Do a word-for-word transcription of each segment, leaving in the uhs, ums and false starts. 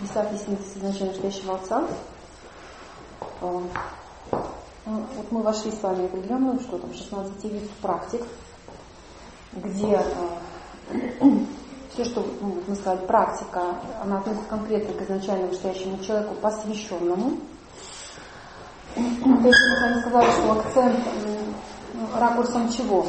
десятый синтез изначально настоящего Отца. Вот мы вошли с вами в определенную, что там, шестнадцать видов практик, где все, что ну, мы сказали, практика, она относится конкретно к изначально настоящему человеку, посвященному. То есть мы с вами сказали, что акцент ракурсом чего?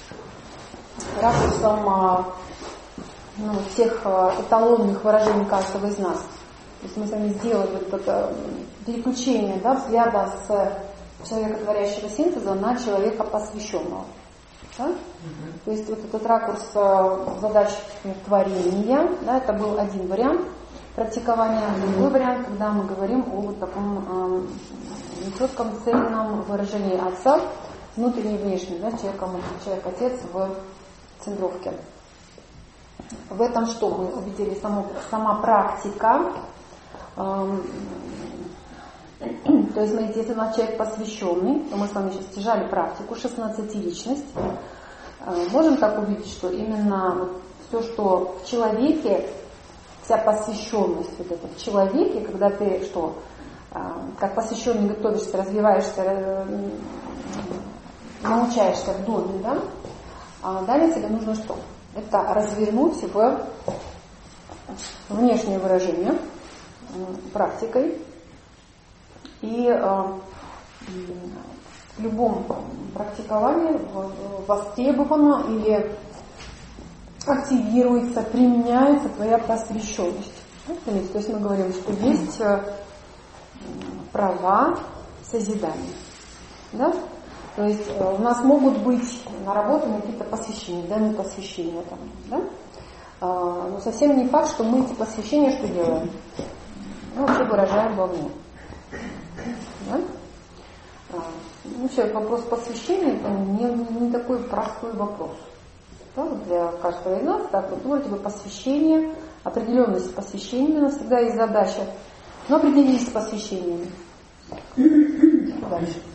Ракурсом ну, всех эталонных выражений каждого из нас. То есть мы с вами сделали вот это переключение, да, взгляда с человека творящего синтеза на человека посвященного. Да? Mm-hmm. То есть вот этот ракурс задач творения, да, это был один вариант практикования, mm-hmm. другой вариант, когда мы говорим о вот таком э, четком цельном выражении Отца, внутренний и внешний, да, человек-отец в центровке. В этом что мы увидели? Само, сама практика. Эм, то есть, смотрите, если у нас человек посвященный, то мы с вами сейчас стяжали практику, шестнадцатиличность. Э, можем так увидеть, что именно вот все, что в человеке, вся посвященность вот это в человеке, когда ты что, э, как посвященный готовишься, развиваешься, э, научаешься в доме, да, а далее тебе нужно что? Это развернуть в внешнее выражение практикой. И э, в любом практиковании востребована или активируется, применяется твоя посвященность. То есть мы говорим, что есть права созидания. Да? То есть э, у нас могут быть наработаны какие-то посвящения, данные посвящения там, да? А, но совсем не факт, что мы эти посвящения что делаем? Ну, вообще выражаем вовне. Да? А, вообще вопрос посвящения это не, не такой простой вопрос. Да? Вот для каждого из нас, так вот, вроде бы посвящение, определенность посвящения, у нас всегда есть задача. Но определились с посвящениями. Дальше.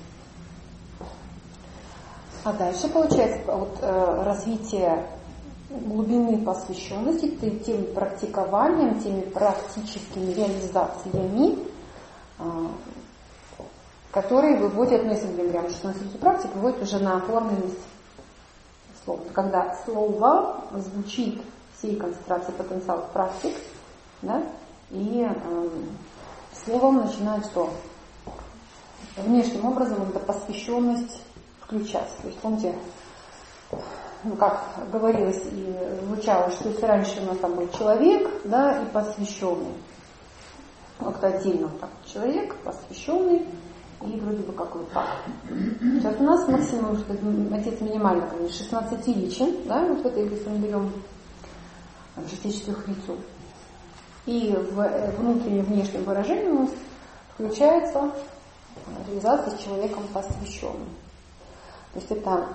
А дальше получается вот, э, развитие глубины посвященности тем практикованием, теми практическими реализациями, э, которые выводят, ну если мы говорим, шестнадцать практик, выводят уже на оформленность слова. Когда слово звучит всей концентрации потенциалов практик, да, и э, словом начинает что? Внешним образом это посвященность включаться. То есть, помните, ну, как говорилось и звучало, что если раньше у нас там был человек, да, и посвященный, как-то отдельно так, человек, посвященный, и вроде бы как вот так. Сейчас у нас максимум, что отец минимально, конечно, шестнадцатиличен, да, вот в этой, если мы берем шестических лицу. И в внутреннем и внешнем выражении у нас включается реализация с человеком посвященным. То есть это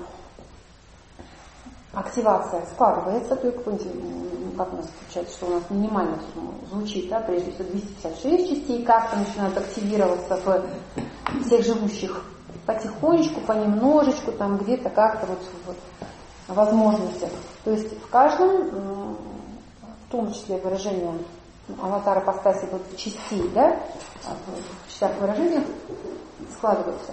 активация складывается, то есть, помните, как у нас получается, что у нас минимально звучит, да, прежде всего двести пятьдесят шесть частей, как-то начинают активироваться в всех живущих потихонечку, понемножечку, там где-то как-то вот в возможностях. То есть в каждом, в том числе выражение аватара апостаси вот частей, да, в частях выражениях складываются.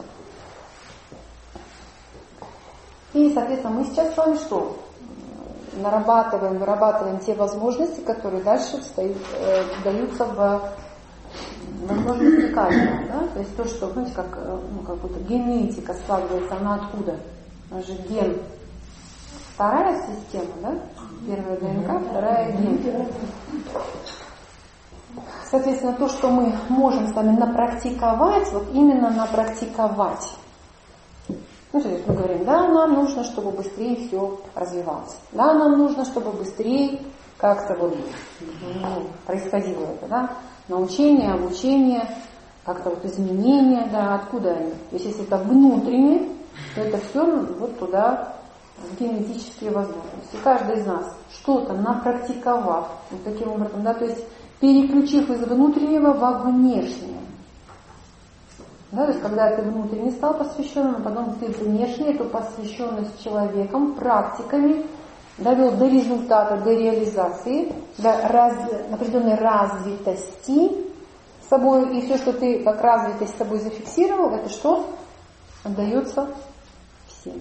И, соответственно, мы сейчас с вами что? Нарабатываем, вырабатываем те возможности, которые дальше встают, э, даются в возможности каждого. Да? То есть то, что, знаете, как, ну, как будто генетика складывается, она откуда? Она же ген. Вторая система, да? Первая ДНК, вторая ген. Соответственно, то, что мы можем с вами напрактиковать, вот именно напрактиковать. Ну, то есть мы говорим, да, нам нужно, чтобы быстрее все развивалось. Да, нам нужно, чтобы быстрее как-то вот ну, происходило это, да. Научение, обучение, как-то вот изменения, да, откуда они. То есть если это внутреннее, то это все вот туда, в генетические возможности. Каждый из нас что-то напрактиковав, вот таким образом, да, то есть переключив из внутреннего во внешнее. Да, то есть когда ты внутренне стал посвященным, а потом ты внешне эту посвященность человеком, практиками довел до результата, до реализации, до раз, определенной развитости с собой, и все, что ты как развитость с собой зафиксировал, это что? Отдается всем.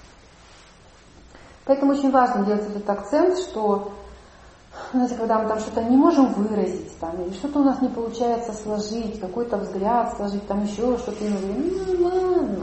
Поэтому очень важно делать этот акцент, что, знаете, когда мы там что-то не можем выразить, там, или что-то у нас не получается сложить, какой-то взгляд сложить, там еще что-то, и мы говорим, ну ладно.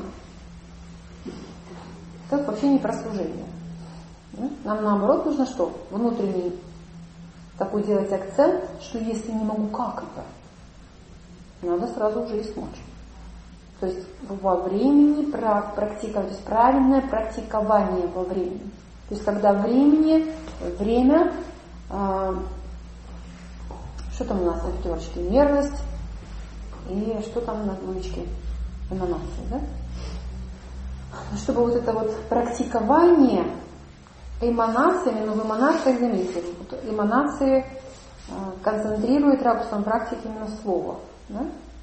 Это вообще не про служение. Нам наоборот нужно что? Внутренний такой делать акцент, что если не могу, как это? Надо сразу уже и смочь. То есть во времени практиковать, то есть правильное практикование во времени. То есть когда времени, время, э, что там у нас на пятерочке? Мерность и что там на двоечке? Эманация, да? Чтобы вот это вот практикование эманациями, но в эманациях, заметьте, вот эманации э, концентрирует рабством практики именно слово. Да?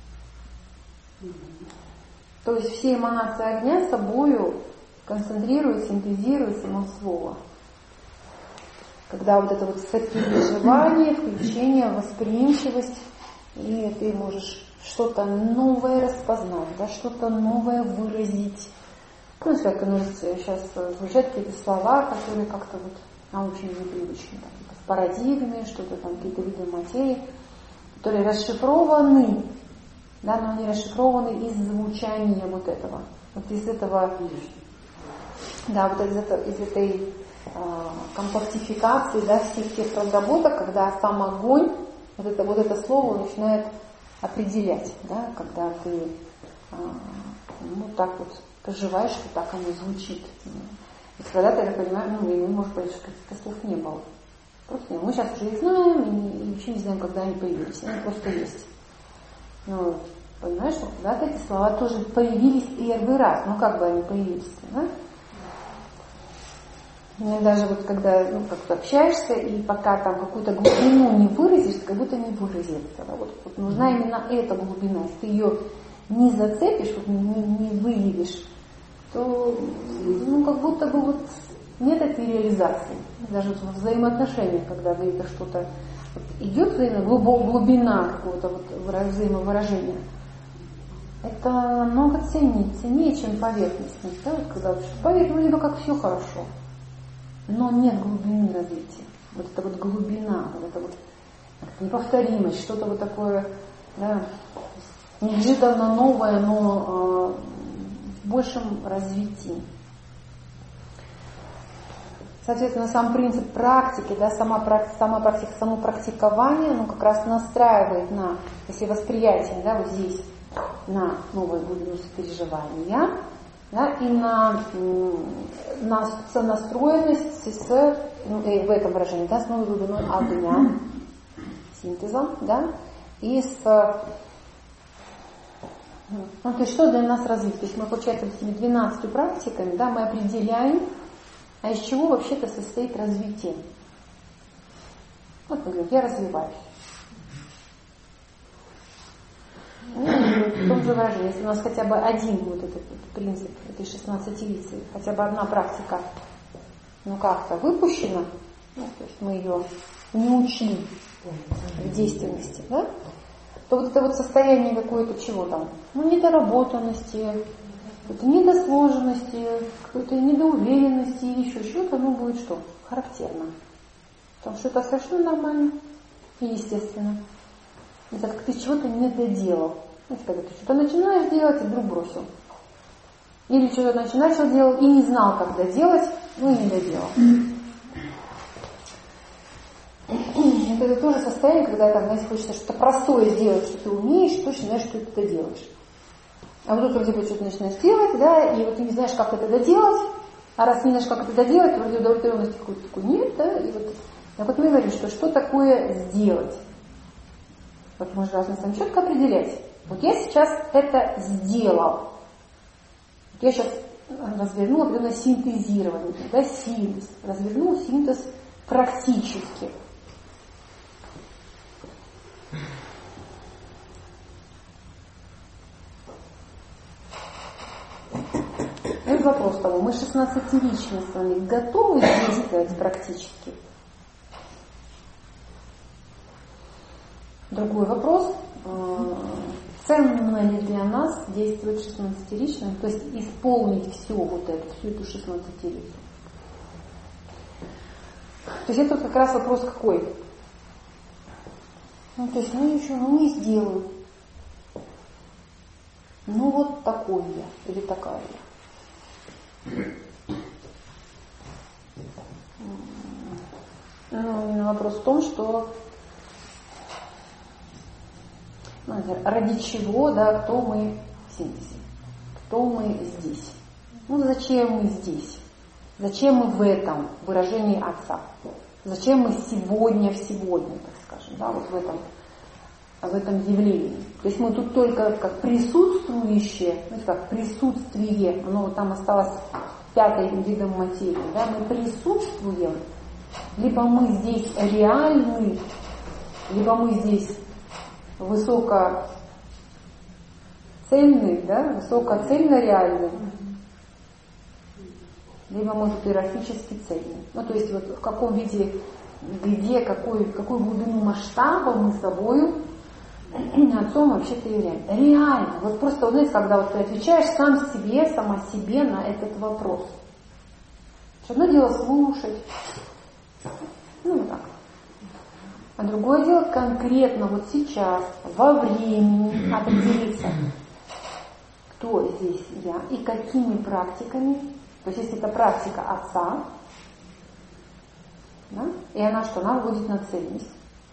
То есть все эманации огня собою концентрируют, синтезируют само слово. Когда вот это вот сопереживание, включение, восприимчивость, и ты можешь что-то новое распознать, да, что-то новое выразить. Ну, как у нас сейчас звучат какие-то слова, которые как-то вот нам очень непривычны. Там, в парадигме, что-то там, какие-то виды материи, которые расшифрованы, да, но они расшифрованы из звучания вот этого. Вот из этого, да, вот из, этого, из этой э, компактификации, да, всех тех разработок, когда сам огонь, вот это, вот это слово начинает определять, да, когда ты э, ну, так вот проживаешь, что так оно звучит. И когда-то, я понимаю, ну, и, может быть, каких-то слов не было. Просто нет. Мы сейчас уже их знаем, и, и вообще не знаем, когда они появились. Они просто есть. Ну, понимаешь, что когда-то эти слова тоже появились первый раз. Ну, как бы они появились, да? И даже вот когда, ну, как-то общаешься, и пока там какую-то глубину не выразишь, ты как будто не выразил этого. Вот, вот нужна именно эта глубина. Если ты ее не зацепишь, вот, не, не выявишь, то, ну, как будто бы вот нет этой реализации. Даже вот в взаимоотношениях, когда где-то что-то вот идет глубина какого-то вот взаимовыражения, это намного ценнее, ценнее, чем поверхностность. Да? Вот когда поверхность, вроде бы как все хорошо, но нет глубины развития. Вот это вот глубина, вот это вот неповторимость, что-то вот такое, да, неожиданно новое, но э, в большем развитии. Соответственно, сам принцип практики, да, сама, сама практика, само практикование, ну, как раз настраивает на, если восприятие, да, вот здесь, на новую глубину сопереживания, да, и на, на сонастроенность с, ну, в этом выражении, да, с новой глубиной огня, синтезом, да, и с, ну, то есть что для нас развить? То есть мы, получается, этими двенадцатью практиками, да, мы определяем, а из чего вообще-то состоит развитие. Вот, например, я развиваюсь. Ну, в том же выражении, если у нас хотя бы один вот этот вот принцип этой шестнадцатилицы, хотя бы одна практика, ну как-то выпущена, ну, то есть мы ее не учли в действенности, да, то вот это вот состояние какое-то чего там, ну, недоработанности, какой-то недосложенности, какой-то недоуверенности или еще чего-то, оно будет что? Характерно. Потому что это совершенно нормально и естественно. Это как ты чего-то не доделал. Знаете, когда ты что-то начинаешь делать и вдруг бросил. Или что-то начал делать и не знал, как доделать, ну и не доделал. Это тоже состояние, когда там, знаете, хочется что-то простое сделать, что ты умеешь, точно знаешь, что ты это делаешь. А вот тут вроде бы что-то начинаешь делать, да, и вот ты не знаешь, как это доделать, а раз не знаешь, как это доделать, вроде удовлетворенности какой-то такой нет, да, и вот, а вот мы говорим, что что такое сделать. Вот мы же должны сами четко определять. Вот я сейчас это сделал. Я сейчас развернул определенное синтезирование, да, синтез. Развернул синтез практически. возникнет вопрос того, мы шестнадцатиличные с вами готовы действовать практически? Другой вопрос. Ценно ли для нас действовать шестнадцатиличным, то есть исполнить все вот это, всю эту шестнадцатилетию? То есть это как раз вопрос какой? Ну, то есть, ну еще, ну не сделаю. Ну вот такой я, или такая я. Ну, вопрос в том, что ну, ради чего, да, кто мы в синтезе, кто мы здесь. Ну зачем мы здесь? Зачем мы в этом выражении Отца? Зачем мы сегодня в сегодня, так скажем, да, вот в этом, в этом явлении? То есть мы тут только как присутствующие, ну, как присутствие, оно вот там осталось пятым видом материи, да, мы присутствуем, либо мы здесь реальны, либо мы здесь высокоцельный, да, высокоцельно реальный, либо, может, иерархически цельный. Ну, то есть, вот в каком виде, где, какой, какую глубину масштаба мы собою Отцом вообще-то являем. Реально. Вот просто, вот, знаете, когда вот ты отвечаешь сам себе, сама себе на этот вопрос. Одно дело слушать, ну, вот так. А другое дело конкретно вот сейчас, во времени определиться, кто здесь я и какими практиками. То есть если это практика Отца, да, и она что? Она вводит на цельность,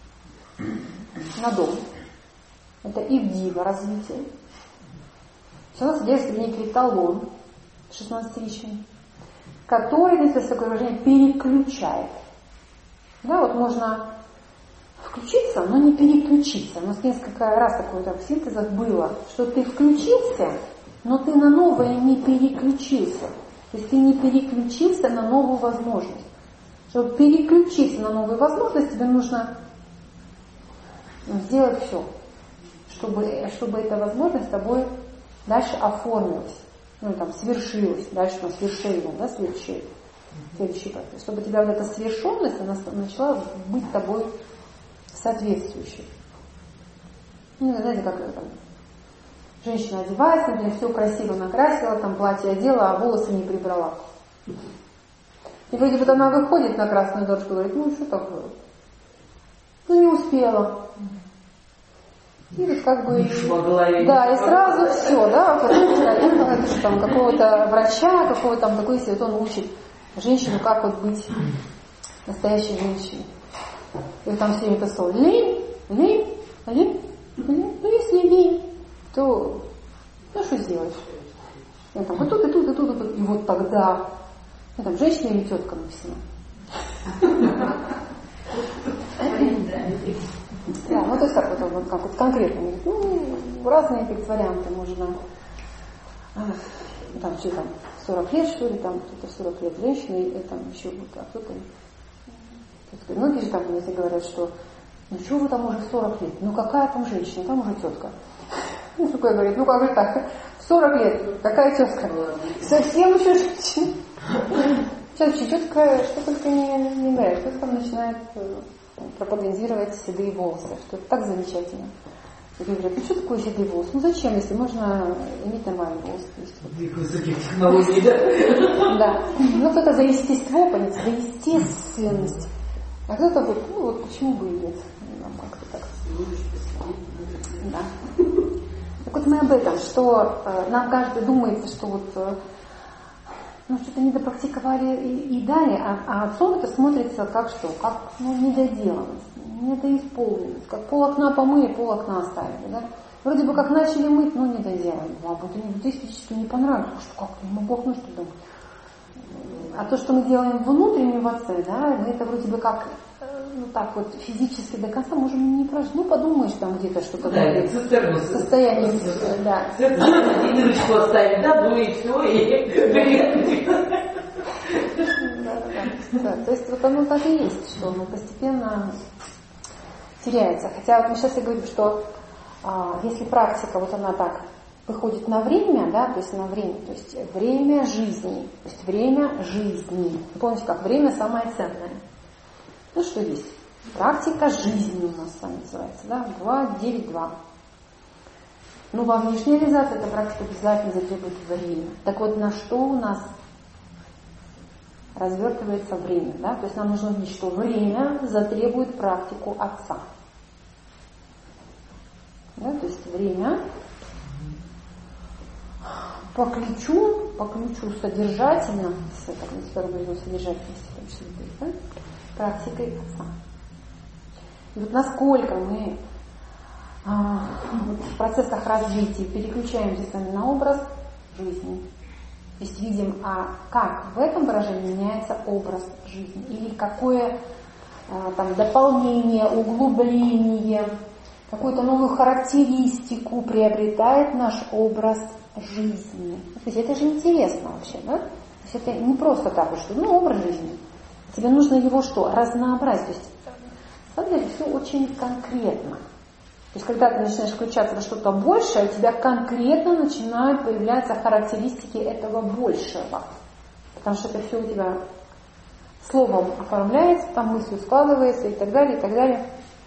на дом. Это ивдива развитие. У нас есть некий эталон шестнадцатиличный, который, если такое выражение, переключает. Да, вот можно включиться, но не переключиться. У нас несколько раз такое так, в синтезах было, что ты включился, но ты на новое не переключился. То есть ты не переключился на новую возможность. Чтобы переключиться на новую возможность, тебе нужно сделать все, чтобы, чтобы эта возможность с тобой дальше оформилась, ну там свершилась, дальше у нас свершение, да, следующий, следующий процесс. Чтобы у тебя вот эта свершенность, она начала быть тобой соответствующей. Ну, знаете, как это там. Женщина одевается, например, все красиво накрасила, там платье одела, а волосы не прибрала. И вроде бы она выходит на красную дорожку и говорит, ну что такое? Ну не успела. И вот как бы... Да, и сразу все, да, потом что там какого-то врача, какого-то там такой, если вот он учит женщину, как вот быть настоящей женщиной. И там все время это слово лень, лень, лень, лень. Ну если лень, то ну что сделаешь? И там, и тут, и тут, и тут, и тут. И вот тогда, ну, там, женщина или тетка написано. Да, ну то есть как вот, вот, как вот конкретно. Ну, разные как варианты можно. Там все там сорок лет, что ли, там кто-то сорок лет женщина, и там еще вот, а кто-то. Многие же там, если говорят, что ну чего вы там уже в сорок лет? Ну какая там женщина, там уже тетка. Ну, такой говорит, ну как же так, в сорок лет, какая тетка? Совсем еще женщина. Сейчас еще тетка, что только не, не нравится, кто-то там начинает пропагандировать седые волосы, что это так замечательно. И говорят, ну что такое седые волосы? Ну зачем, если можно иметь нормальные волосы? Таких высоких технологий, да? Да. Ну кто-то за естество, понимаете, за естественность. А кто-то вот, ну вот почему бы и нет? Нам как-то так. Да. Так вот мы об этом, что э, нам каждый думает, что вот э, ну, что-то недопрактиковали и, и далее, а, а отцом это смотрится как что? Как ну, недоделанность, недоисполненность, как пол окна помыли, пол окна оставили. Да? Вроде бы как начали мыть, но не доделали. А вот это эстетически не понравилось, что как, не могу окно что-то думать. А то, что мы делаем внутренне в отце, да, мы это вроде бы как ну так вот физически до конца можем не прожить. Ну подумаешь там где-то что-то да, говорит. Состояние, да. И дырочку оставить, да, ну и все, и да, да, да. То есть вот оно так и есть, что оно постепенно теряется. Хотя вот мы сейчас и говорим, что а, если практика, вот она так выходит на время, да, то есть на время, то есть время жизни, то есть время жизни. Помните, как время самое ценное. Ну что здесь? Практика жизни у нас с вами называется, да, два девять два. Ну, во внешней реализации эта практика обязательно затребует время. Так вот, на что у нас развертывается время, да? То есть нам нужно видеть, что время затребует практику Отца. Да? То есть время по ключу, по ключу содержательно, содержательности, да? Практикой Отца. И вот насколько мы а, в процессах развития переключаемся с вами на образ жизни, то есть видим, а как в этом выражении меняется образ жизни, или какое а, там дополнение, углубление, какую-то новую характеристику приобретает наш образ жизни. То есть это же интересно вообще, да? То есть это не просто так, что ну образ жизни. Тебе нужно его что? Разнообразить. То есть смотри, все очень конкретно. То есть когда ты начинаешь включаться во что-то большее, у тебя конкретно начинают появляться характеристики этого большего. Потому что это все у тебя словом оформляется, там мыслью складывается и так далее, и так далее.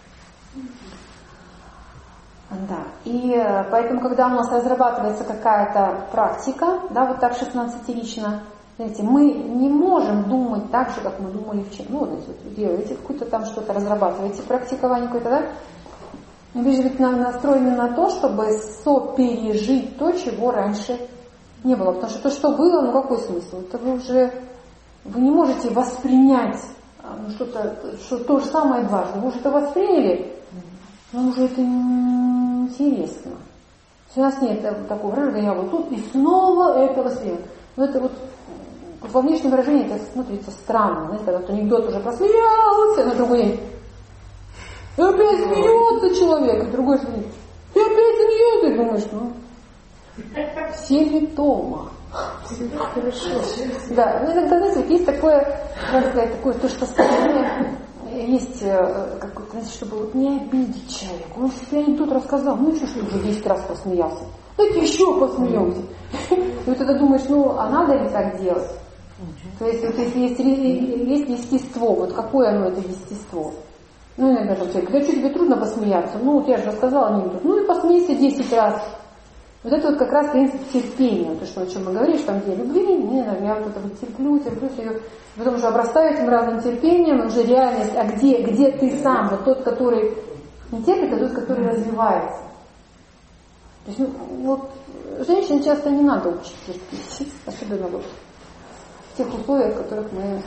Да. И поэтому, когда у нас разрабатывается какая-то практика, да, вот так шестнадцатирично, знаете, мы не можем думать так же, как мы думали вчера. Ну, вот, вот делаете какую-то там что-то, разрабатываете практикование какое-то, да? Вы же ведь настроены на то, чтобы сопережить то, чего раньше не было. Потому что то, что было, ну какой смысл? Это вы уже, вы не можете воспринять ну, что-то, что то же самое дважды. Вы уже это восприняли, но уже это неинтересно. У нас нет такого выражения, я вот тут и снова это воспринял. Но это вот во внешнем выражении это смотрится странно. Знаете, когда вот анекдот уже посмеялся, на другой день и опять смеется человек, и другой смеется. И опять смеется, и думаешь, ну, симптома. Хорошо. Да, ну иногда, знаете, есть такое, как сказать, такое, то, что состояние, есть, как, знаете, чтобы вот не обидеть человека. Он себе анекдот рассказал, ну что ж ты уже десять раз посмеялся. Давайте еще посмеемся. И вот тогда думаешь, ну, а надо ли так делать? То есть, вот если есть, есть естество, вот какое оно это естество? Ну, иногда там человек, да что, тебе трудно посмеяться? Ну, вот я же рассказала анекдот. Ну, и посмейся десять раз. Вот это вот как раз принцип терпения. То, что, о чем мы говорим, что там где любви, не, я вот это вот терплю, терплю, терплю. Потом уже обрастаю этим разным терпением, уже реальность, а где, где ты сам? Вот тот, который не терпит, а тот, который развивается. То есть, ну, вот, женщин часто не надо учить терпеть, особенно вот в тех условиях, в которых мы...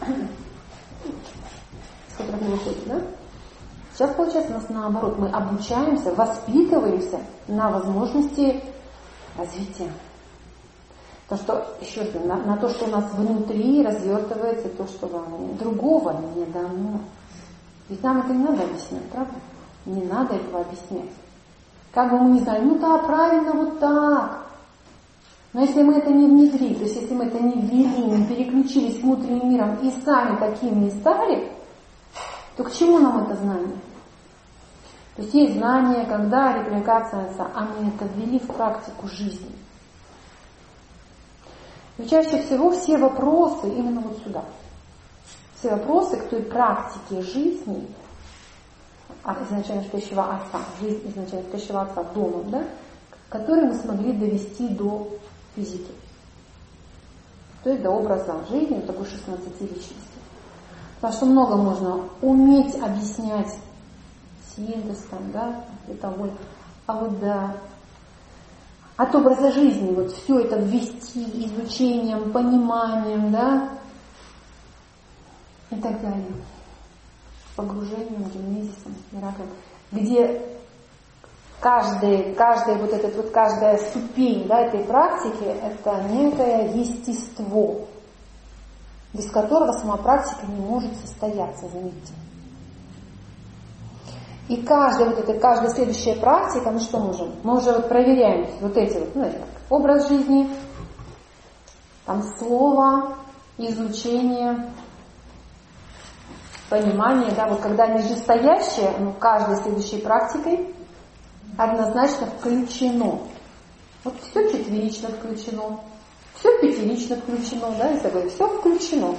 которых мы выходим, да? Сейчас, получается, у нас наоборот, мы обучаемся, воспитываемся на возможности развития. Потому что, еще раз, на, на то, что у нас внутри развертывается то, что вам другого не дано. Ведь нам это не надо объяснять, правда? Не надо этого объяснять. Как бы мы ни знали, ну да, правильно, вот так. Но если мы это не внедрили, то есть если мы это не ввели, не переключились внутренним миром и сами таким не стали, то к чему нам это знание? То есть есть знание, когда репликация, а мы это ввели в практику жизни. И чаще всего все вопросы именно вот сюда. Все вопросы к той практике жизни, от изначально спящего отца, жизнь изначально спящего отца домом, да, которые мы смогли довести до физики. То есть до образа жизни, вот такой шестнадцатиличности. Потому что много можно уметь объяснять синтез, там, да, и того. А вот да, от образа жизни вот все это ввести изучением, пониманием, да, и так далее. Погружением, генезисом, мираклем, где каждый, каждый вот этот вот каждая ступень, да, этой практики это некое естество, без которого сама практика не может состояться, заметьте. И каждая вот эта, каждая следующая практика, мы что можем? Мы уже вот проверяем вот эти вот, ну, это образ жизни, там слово, изучение, понимание, да, вот когда нижестоящее, ну, каждой следующей практикой однозначно включено Вот все четверично включено, все пятерично включено, да, если говорить, все включено.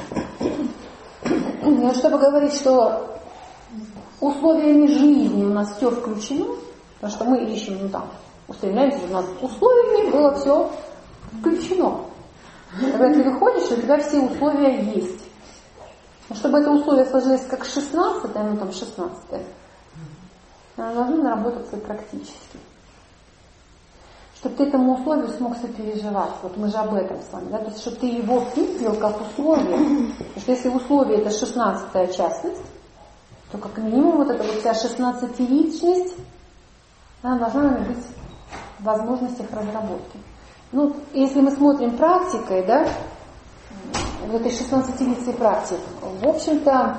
Но чтобы говорить, что условиями жизни у нас все включено, потому что мы ищем, ну там, устремляемся, чтобы у нас условиями было все включено. Когда ты выходишь, у тебя все условия есть. Но чтобы это условие сложилось как шестнадцатое, ну там шестнадцатое, оно должно наработаться практически. Чтобы ты этому условию смог сопереживать. Вот мы же об этом с вами, да, то есть чтобы ты его видел как условие. Потому что если условие это шестнадцатая частность, то как минимум вот эта вот вся шестнадцатиличность, она должна быть в возможностях разработки. Ну, если мы смотрим практикой, да, в этой шестнадцатилицей практик, в общем-то,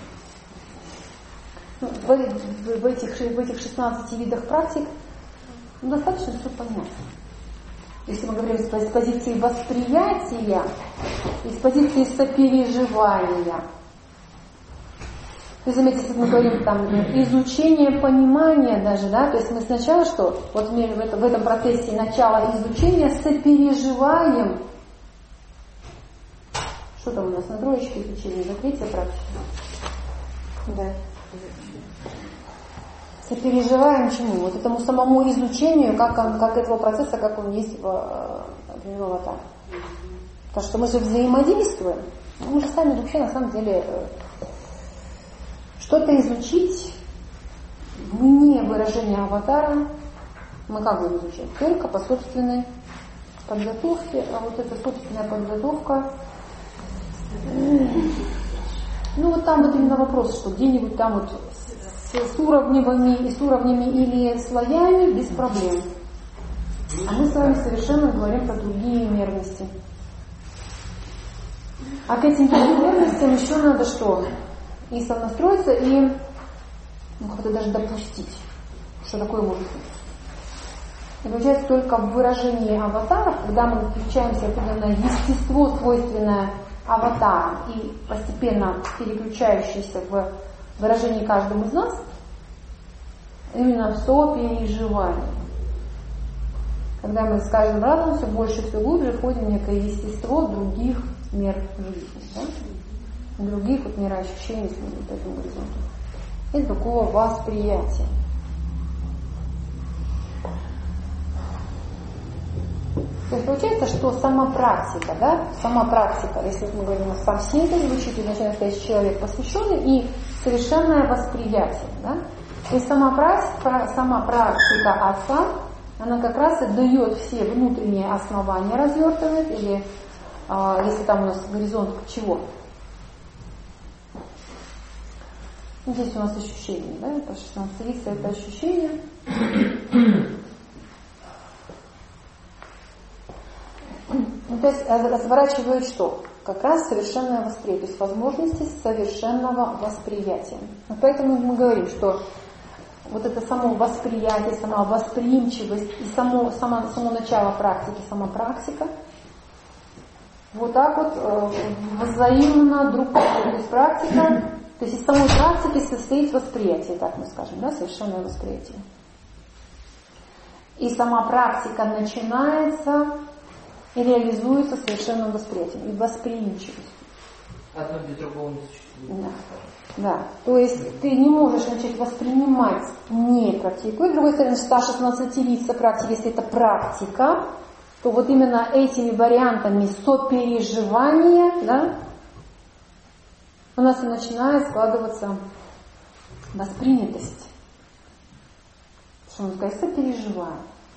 ну, в, в, в, этих, в этих шестнадцати видах практик ну, достаточно все понятно. Если мы говорим с позиции восприятия и с позиции сопереживания, вы заметите, если мы говорим там изучение, понимание даже, да, то есть мы сначала что? Вот мы в этом, в этом процессе начала изучения сопереживаем. Что там у нас на троечке изучения? Закрытие практики. Да. Сопереживаем чему? Вот этому самому изучению, как, он, как этого процесса, как он есть в, в аватаре. Потому что мы же взаимодействуем. Мы же сами вообще на самом деле что-то изучить вне выражения аватара мы как будем изучать? Только по собственной подготовке. А вот эта собственная подготовка, ну вот там вот именно вопрос, что где-нибудь там вот с уровнями и с уровнями или слоями без проблем. А мы с вами совершенно говорим про другие мерности. А к этим другим мерностям еще надо что? И сонастроиться, и ну, как-то даже допустить, что такое может быть. И получается только в выражении аватаров, когда мы включаемся в определенное естество, свойственное аватарам, и постепенно переключающееся в выражении каждому из нас, именно в сопереживании. Когда мы с каждым разом все больше, все глубже входим в некое естество других мер жизни, да? Других вот мироощущений вот по этому горизонту. И другого восприятия. То есть получается, что сама практика, да, сама практика, если мы говорим, у сам синтез звучит, изначально настоящий человек посвященный, и совершенное восприятие, да. То есть сама практика, сама практика отца, она как раз и дает все внутренние основания развертывает, или э, если там у нас горизонт чего? Ну, здесь у нас ощущение, да, это шестнадцатилица, это ощущение. Ну, то есть разворачивают что? Как раз совершенное восприятие, то есть возможности совершенного восприятия. Вот поэтому мы говорим, что вот это само восприятие, сама восприимчивость и само, само, само начало практики, сама практика, вот так вот э, взаимно друг к другу. То есть практика, то есть из самой практики состоит восприятие, так мы скажем, да, совершенное восприятие. И сама практика начинается и реализуется совершенным восприятием и восприимчивостью. Одно без другого не существует. Да. Да. То есть ты не можешь начать воспринимать не практику. И с другой стороны, ста шестнадцатилица практики, если это практика, то вот именно этими вариантами сопереживания, да, у нас и начинает складываться воспринятость. Что можно сказать? Сопереживаю.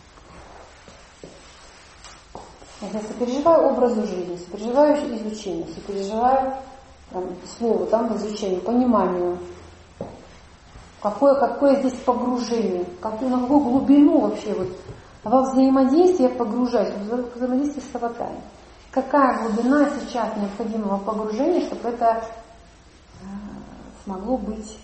Я сопереживаю образу жизни, сопереживаю изучению, сопереживаю там, слову, там изучению, пониманию. Какое, какое здесь погружение, какую, на какую глубину вообще вот во взаимодействие погружаюсь, в взаимодействие с аватаром. Какая глубина сейчас необходимого погружения, чтобы это смогло быть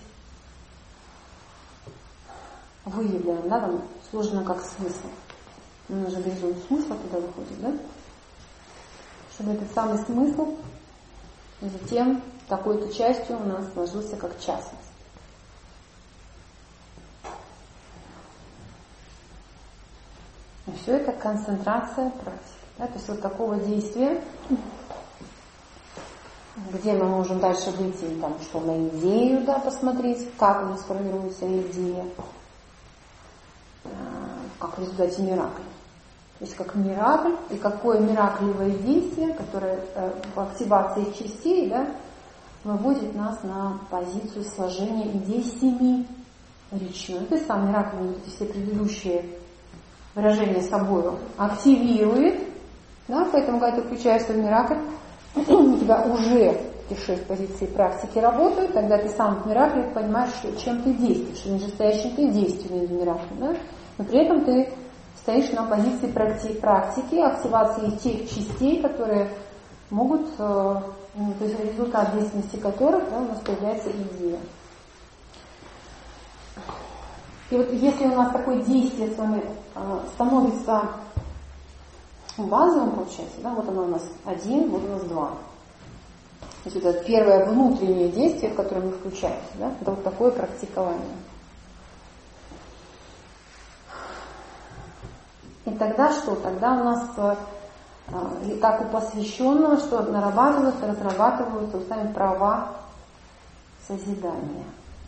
выявлено, да, там сложно как смысл. Он уже горизонт смысла туда выходит, да? Чтобы этот самый смысл затем такой-то частью у нас сложился как частность. все это концентрация практики. Да? То есть вот такого действия, где мы можем дальше выйти, там, что на идею, да, посмотреть, как у нас формируется идея, как в результате миракля. То есть как миракль, и какое мираклевое действие, которое в активации частей, да, выводит нас на позицию сложения идей семиричную. То есть сам миракль, вот эти все предыдущие выражения собой активирует, да, поэтому когда ты включаешься в миракль, у тебя уже эти шесть позиций практики работают, тогда ты сам в миракле понимаешь, что, чем ты действуешь, что нижестоящим ты действуешь в миракле, да? Но при этом ты стоишь на позиции практики, активации тех частей, которые могут, то есть результат деятельности которых, да, у нас появляется идея. И вот если у нас такое действие с вами становится базовым, получается, да, вот оно у нас один, вот у нас два. То есть это первое внутреннее действие, в которое мы включаемся, да, это вот такое практикование. И тогда что? Тогда у нас, как у посвященного, что нарабатываются, разрабатываются устами права созидания.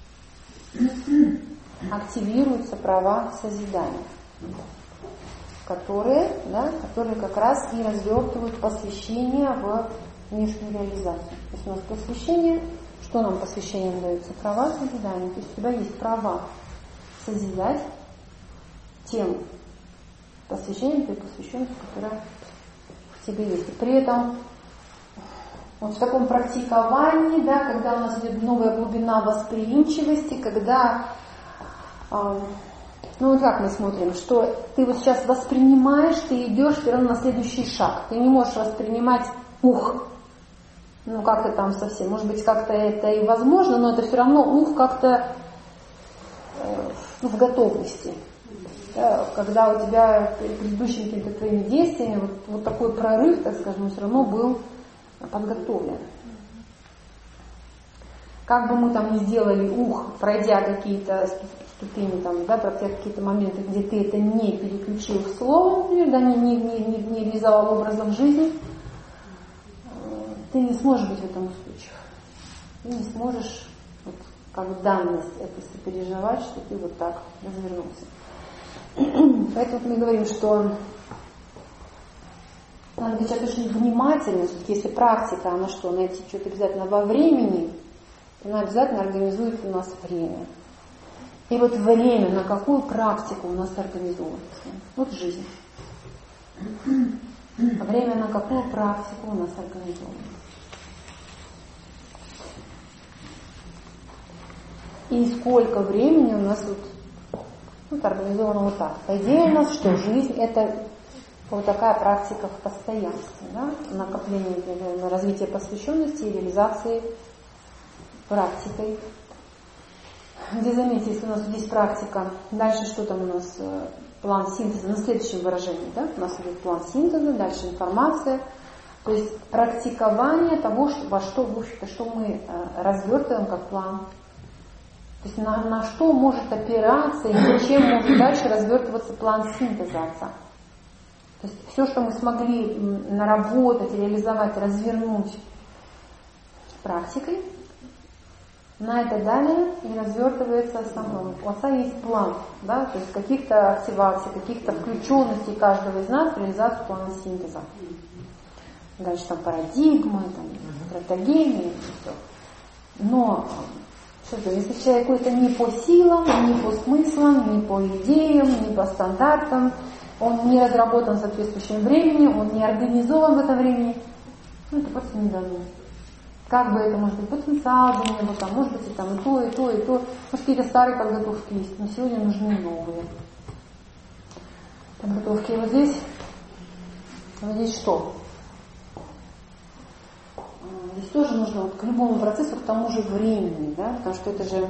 Активируются права созидания, которые, да, которые как раз и развертывают посвящение в внешнюю реализацию. То есть у нас посвящение, что нам посвящением дается? Права созидания. То есть у тебя есть права созидать тем посвящением, той посвященностью, которая в тебе есть. И при этом вот в таком практиковании, да, когда у нас идет новая глубина восприимчивости, когда э, ну вот как мы смотрим, что ты вот сейчас воспринимаешь, ты идешь все равно на следующий шаг. Ты не можешь воспринимать ух, ну как-то там совсем, может быть как-то это и возможно, но это все равно ух как-то э, ну, в готовности. Да, когда у тебя предыдущими какими-то твоими действиями вот, вот такой прорыв, так скажем, все равно был подготовлен. Как бы мы там ни сделали ух, пройдя какие-то ступени, там, да, пройдя какие-то моменты, где ты это не переключил в слово, например, да, не, не, не, не реализовал образом жизни, ты не сможешь быть в этом устойчив. Ты не сможешь вот, как данность это сопереживать, что ты вот так развернулся. Поэтому мы говорим, что надо быть очень внимательным, если практика, она что, найти что-то обязательно во времени, то она обязательно организует у нас время. И вот время, на какую практику у нас организовывается? Вот жизнь. Время, на какую практику у нас организовывается? И сколько времени у нас вот Вот организовано вот так. По идее у нас что? Жизнь это вот такая практика в постоянстве, да? Накопление, на развитие посвященности и реализации практикой. Где, заметьте, если у нас здесь практика, дальше что там у нас? План синтеза, на следующем выражении, да? У нас идет план синтеза, дальше информация. То есть практикование того, во что, в общем-то, что мы развертываем как план. То есть на, на что может опираться и зачем может дальше развертываться план синтеза отца. То есть все, что мы смогли наработать, реализовать, развернуть практикой, на это далее и развертывается основное. У отца есть план, да, то есть каких-то активаций, каких-то включенностей каждого из нас в реализацию плана синтеза. Дальше там парадигмы, там, стратегии, все. Но что-то, если человеку это не по силам, не по смыслам, не по идеям, не по стандартам, он не разработан в соответствующем времени, он не организован в этом времени, ну это просто не дано. Как бы это, может быть, потенциал бы не был, там, может быть, и там и то, и то, и то. Может, какие-то старые подготовки есть, но сегодня нужны новые подготовки. И вот здесь, вот здесь что? Здесь тоже нужно вот к любому процессу, к тому же времени, да, потому что это же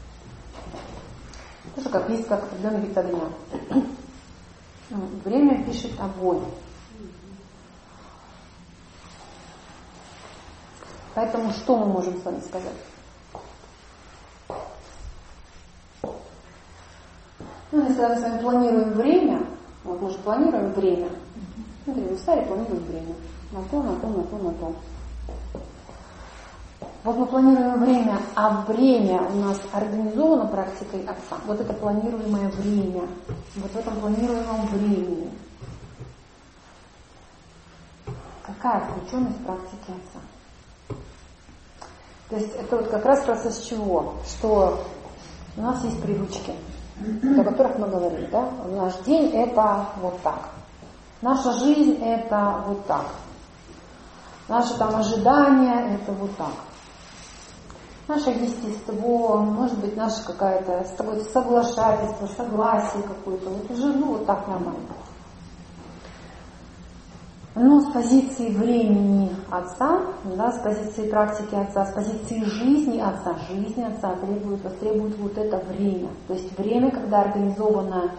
тоже как есть, как определенный вид огня. Время пишет огонь. Поэтому что мы можем с вами сказать? Ну, если мы с вами планируем время, вот мы мы же планируем время. Смотри, в Саре планируем время. На то, на то, на то, на то. Вот мы планируем время, а время у нас организовано практикой Отца. Вот это планируемое время. Вот в этом планируемом времени. Какая включенность практики Отца? То есть это вот как раз процесс чего? Что у нас есть привычки, о которых мы говорили, да? Наш день это вот так. Наша жизнь это вот так. Наши там ожидания это вот так. Наше естество, может быть, наше какое-то с тобой соглашательство, согласие какое-то. Вот уже, ну, вот так нормально. Но с позиции времени Отца, да, с позиции практики Отца, с позиции жизни Отца, жизни Отца требует, востребует вот это время. То есть время, когда организовано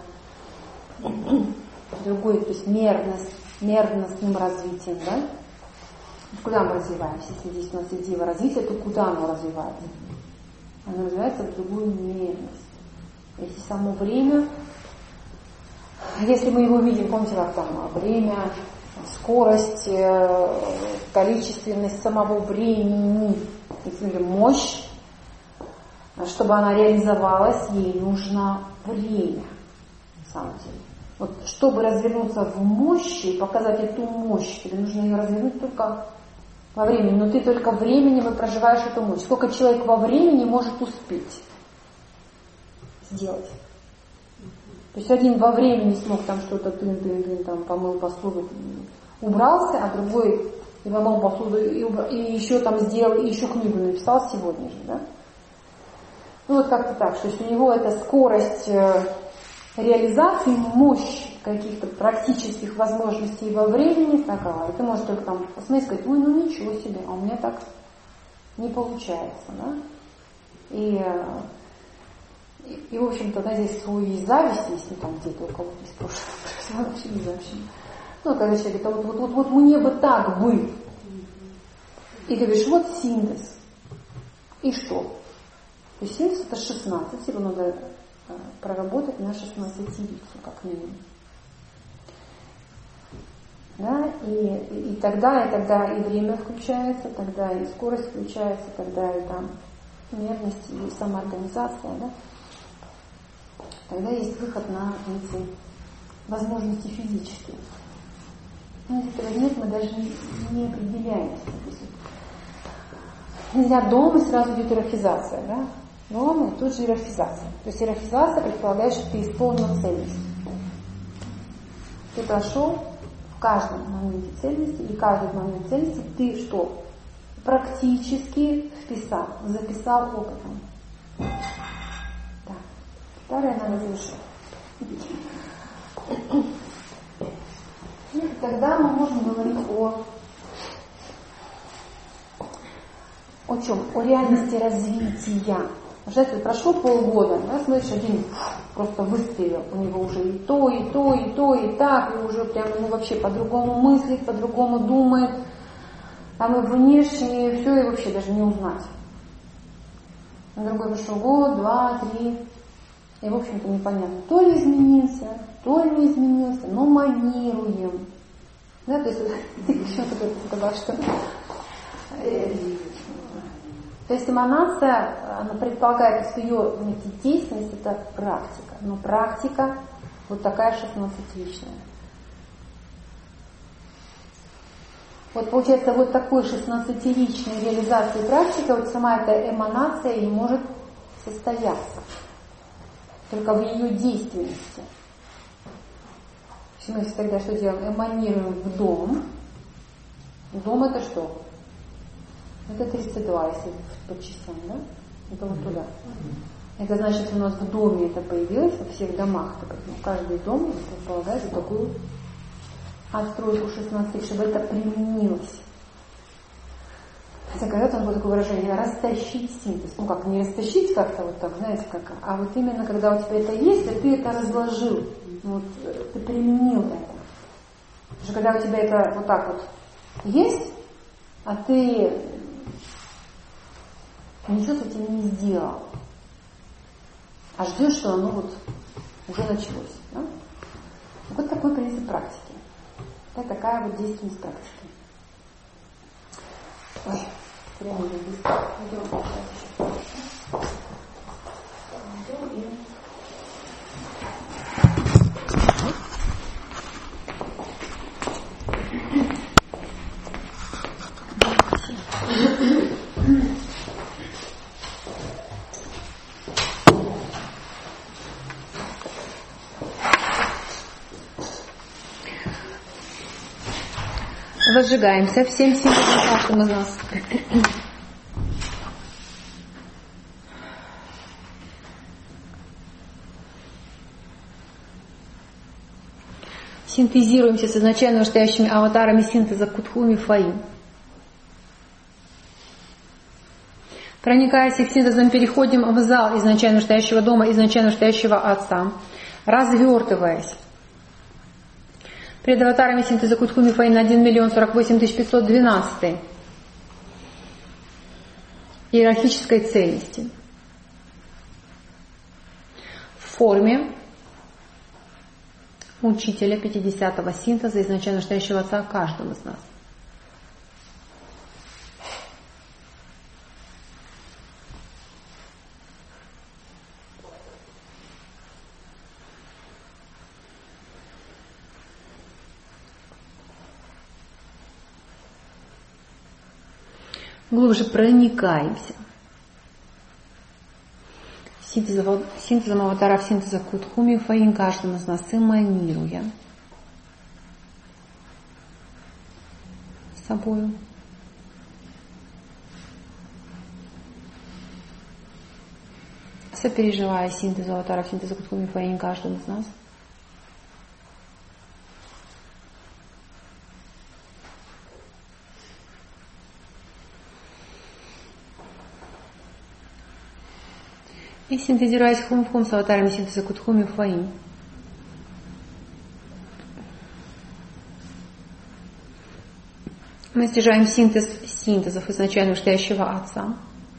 другой, то есть мерность, мерностным развитием, да? Куда мы развиваемся? Если здесь у нас идея развития, то куда оно развивается? Оно развивается в другую мерность. Если само время, если мы его видим, помните, как там время, скорость, количественность самого времени, или мощь, чтобы она реализовалась, ей нужно время, на самом деле. Вот, чтобы развернуться в мощи, показать эту мощь, тебе нужно ее развернуть только во времени. Но ты только временем и проживаешь эту мощь. Сколько человек во времени может успеть сделать? То есть один во времени смог там что-то тын-тын-тын, там помыл посуду, убрался, а другой и помыл посуду, и, убрал, и еще там сделал, и еще книгу написал сегодня же, да? Ну вот как-то так, что есть у него эта скорость реализации, мощь каких-то практических возможностей во времени такова. И ты можешь только там посмотреть и сказать, ой, ну ничего себе, а у меня так не получается, да? И, и, и в общем-то, да, здесь свой есть зависть, если там где-то у кого-то есть прошлое, вообще не знаю, вообще. Ну, когда человек говорит, вот, вот, вот, вот мне бы так бы. И ты говоришь, вот синтез. И что? То есть синтез это шестнадцать, его надо проработать на шестнадцатилицу, как минимум. Да? И, и, и тогда, и тогда и время включается, тогда и скорость включается, тогда и там мерность, и самоорганизация, да? Тогда есть выход на эти возможности физические. Но если этого нет, мы даже не, не определяемся. Нельзя дома, и сразу идет иерархизация, да? Дома и тут же иерархизация. То есть иерархизация предполагает, что ты исполнил цельность. Ты прошел в каждом моменте цельности, и каждый момент цельности ты что? Практически вписал, записал опытом. Так, второе надо завершить. И тогда мы можем говорить о, о чем? О реальности развития. Знаете, прошло полгода, да, смотришь, один просто выстрелил, у него уже и то, и то, и то, и так, и уже прям ему вообще по-другому мыслит, по-другому думает, там и внешне, и все, и вообще даже не узнать. На другой прошел год, два, три, и в общем-то непонятно, то ли изменился, то ли не изменился, но манируем. Да, то есть, еще кто-то сказал, что... То есть эманация, она предполагает, что ее действенность это практика. Но практика вот такая шестнадцатиличная. Вот получается, вот такой шестнадцатиличной реализации практики, вот сама эта эманация не может состояться. Только в ее действенности. Мы тогда что делаем? Эманируем в дом. Дом это что? Это тридцать два, если по часам, да? Это вот туда. Это значит, у нас в доме это появилось, во всех домах. В каждый дом предполагает вот такую отстройку шестнадцать, чтобы это применилось. Хотя когда-то было такое выражение, растащить синтез. Ну как, не растащить как-то вот так, знаете, как, а вот именно когда у тебя это есть, и ты это разложил, вот, ты применил это. Потому что когда у тебя это вот так вот есть, а ты ничего с этим не сделал, а ждешь, что оно вот уже началось. Да? Вот такой принцип практики. Это такая вот действенность практики. Ой, время уже быстро. Идем сейчас еще. Идем и... Возжигаемся всем символом каждым из нас. Синтезируемся с изначально настоящими аватарами синтеза Кутхуми Фаи. Проникаясь их синтезом, переходим в зал изначально настоящего дома, изначально настоящего Отца, развертываясь перед аватарами синтеза Кутхуми Фаи на один миллион сорок восемь тысяч пятьсот двенадцать иерархической цельности в форме учителя пятидесятого синтеза изначально настоящего Отца каждому из нас. Глубже проникаемся синтезом, синтезом аватаров синтеза Кутхуми Фаи каждому из нас, эманируя собою. Сопереживая синтез аватаров синтеза Кутхуми Фаи каждому из нас. И синтезируясь хум-хум с аватарами синтеза Кутхуми Фаи. Мы стяжаем синтез синтезов изначально настоящего Отца.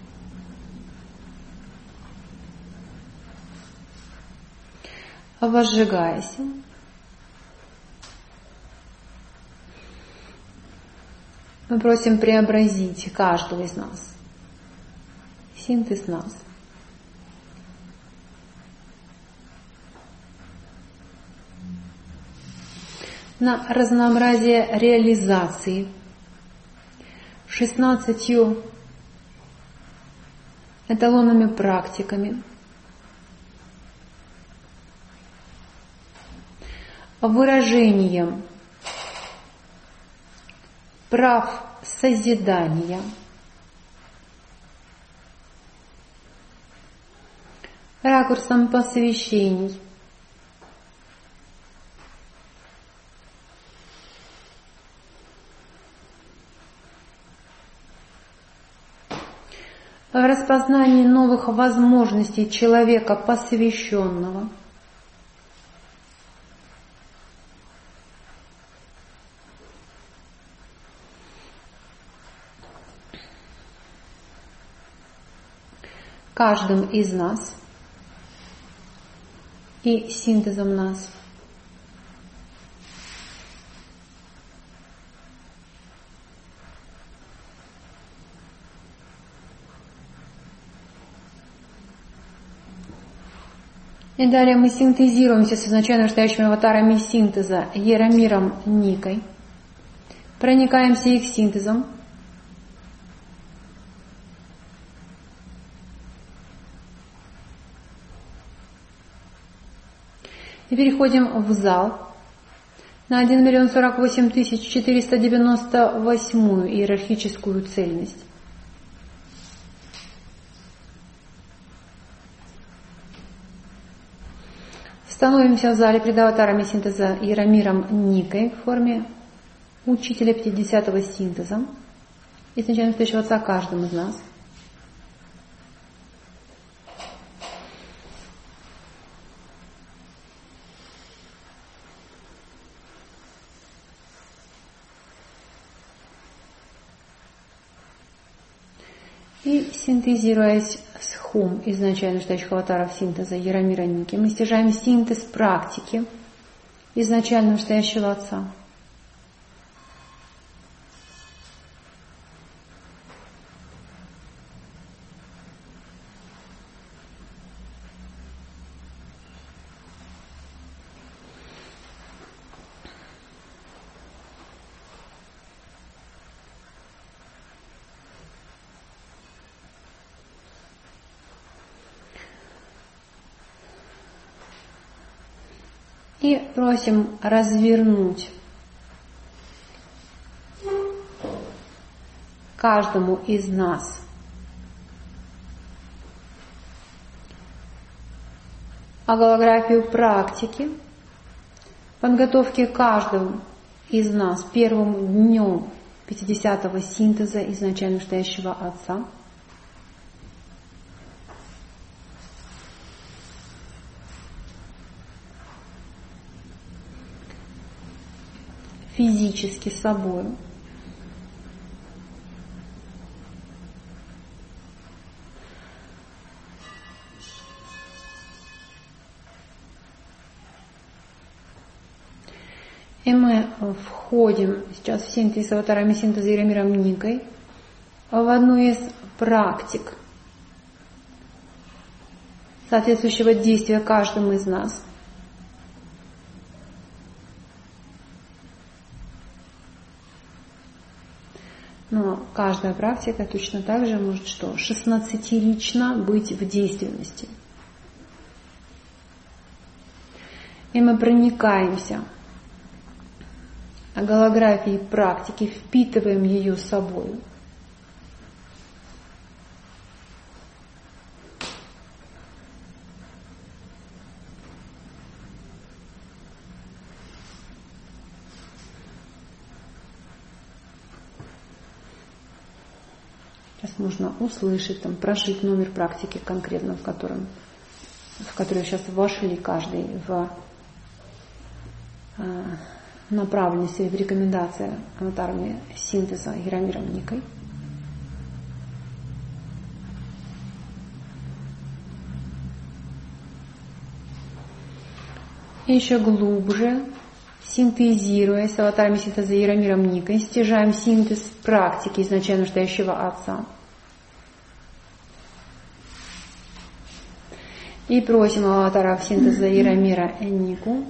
Возжигаясь. Мы просим преобразить каждого из нас. Синтез нас. На разнообразие реализации шестнадцатью эталонными практиками, выражением прав созидания, ракурсом посвящений, в распознании новых возможностей человека посвященного, каждым из нас и синтезом нас. И далее мы синтезируемся с изначально настоящими аватарами синтеза Яромиром Никой. Проникаемся их синтезом. И переходим в зал на один миллион сорок восемь тысяч четыреста девяносто восьмую иерархическую цельность. Становимся в зале перед аватарами синтеза Яромиром Никой в форме учителя пятидесятого синтеза, изначально настоящего Отца каждому из нас. И синтезируясь с хум изначально настоящих аватаров синтеза Яромира Ники, мы стяжаем синтез практики изначально настоящего Отца. И просим развернуть каждому из нас голографию практики, подготовки каждому из нас первым днем пятидесятого синтеза изначально настоящего Отца. Физически собой. И мы входим сейчас в синтез аватарами синтеза Яромиром Никой в одну из практик соответствующего действия каждому из нас. Но каждая практика точно так же может что? шестнадцатирично быть в действенности. И мы проникаемся голографией практики, впитываем ее с собой. Сейчас можно услышать, там, прожить номер практики конкретно, в котором, в который сейчас вошли каждый в э, направленность и в рекомендации аватарами синтеза Яромиром Никой. И еще глубже, синтезируя с аватарами синтеза Яромиром Никой, стяжаем синтез практики изначально настоящего Отца. И просим аватаров синтеза Яромира Нику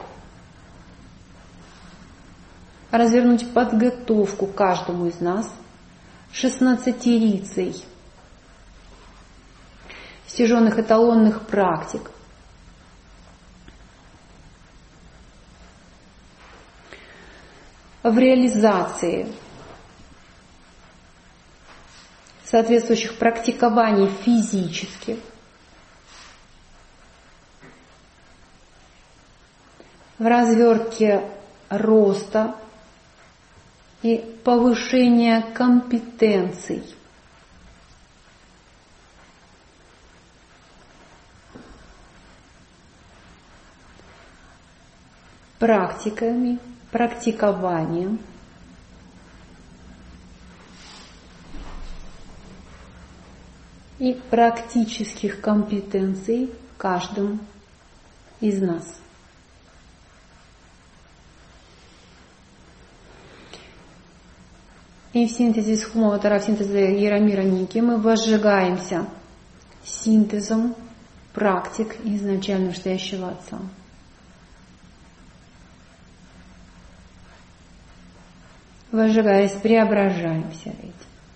развернуть подготовку каждому из нас шестнадцатирицей стяженных эталонных практик, в реализации соответствующих практикований физических, в развертке роста и повышения компетенций. Практиками, практикованием и практических компетенций каждым из нас. И в синтезе Схумаватара, в синтезе Яромира Ники мы возжигаемся синтезом практик изначально настоящего Отца. Возжигаясь, преображаемся этим.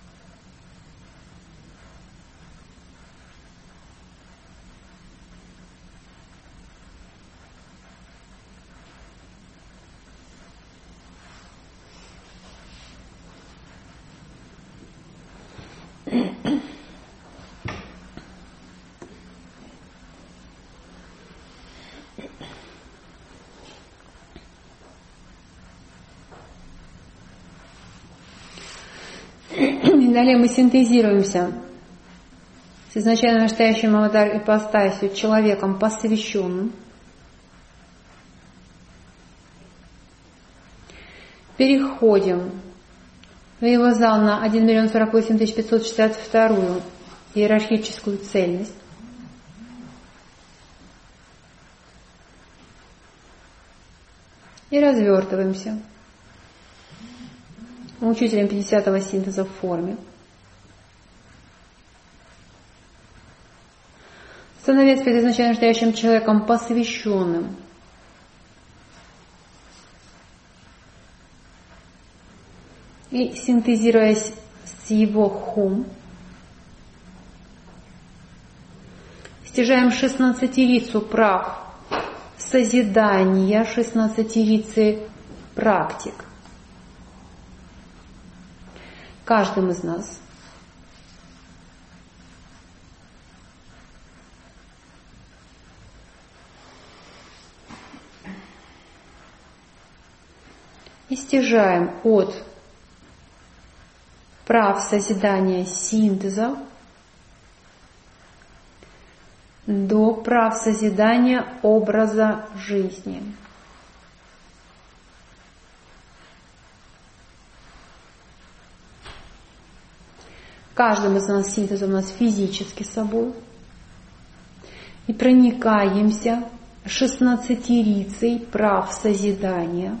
Далее мы синтезируемся с изначально настоящим аватар ипостасью, человеком посвященным. Переходим в его зал на один миллион сорок восемь тысяч пятьсот шестьдесят вторую иерархическую цельность. И развертываемся. Учителем пятидесятого синтеза в форме. Становясь перед изначально настоящим человеком посвященным. И синтезируясь с его хум, стяжаем шестнадцатерицу прав созидания, шестнадцатерицы практик. Каждым из нас. И стяжаем от прав созидания синтеза до прав созидания образа жизни. Каждым из нас синтезом у нас физически собой. И проникаемся шестнадцатерицей прав созидания.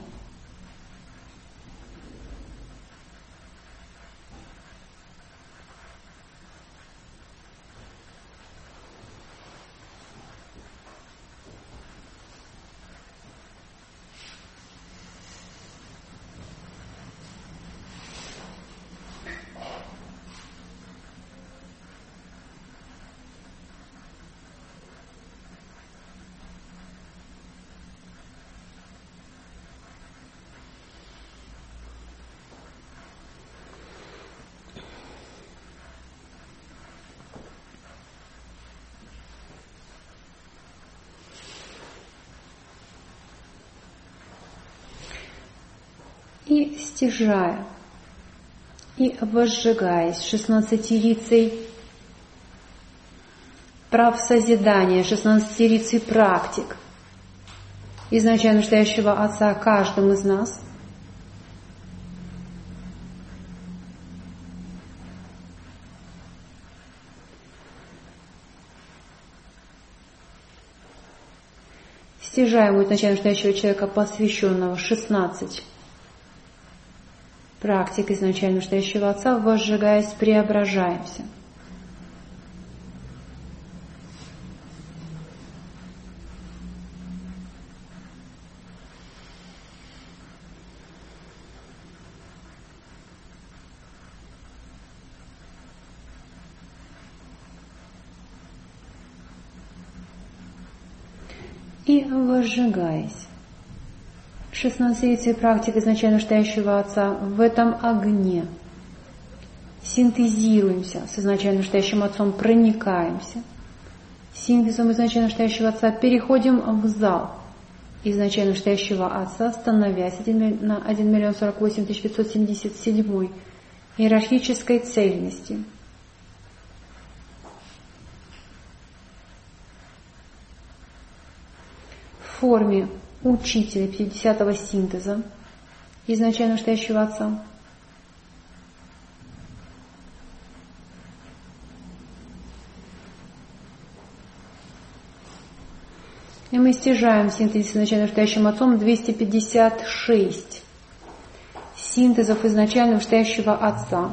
И стяжая, и возжигаясь шестнадцатерицей прав созидания, шестнадцатерицей практик, изначально настоящего Отца каждым из нас, стяжаем изначально настоящего человека, посвященного шестнадцать практик изначально настоящего Отца, возжигаясь, преображаемся. И возжигаясь. шестнадцатерицей практик изначально настоящего Отца в этом огне. Синтезируемся с изначально настоящим Отцом, проникаемся. Синтезом изначально настоящего Отца переходим в зал изначально настоящего Отца, становясь на один миллион сорок восемь тысяч пятьсот семьдесят семь иерархической цельности. В форме учителя пятидесятого синтеза, изначально настоящего Отца. И мы стяжаем синтез изначально настоящим Отцом двести пятьдесят шесть синтезов изначально настоящего Отца.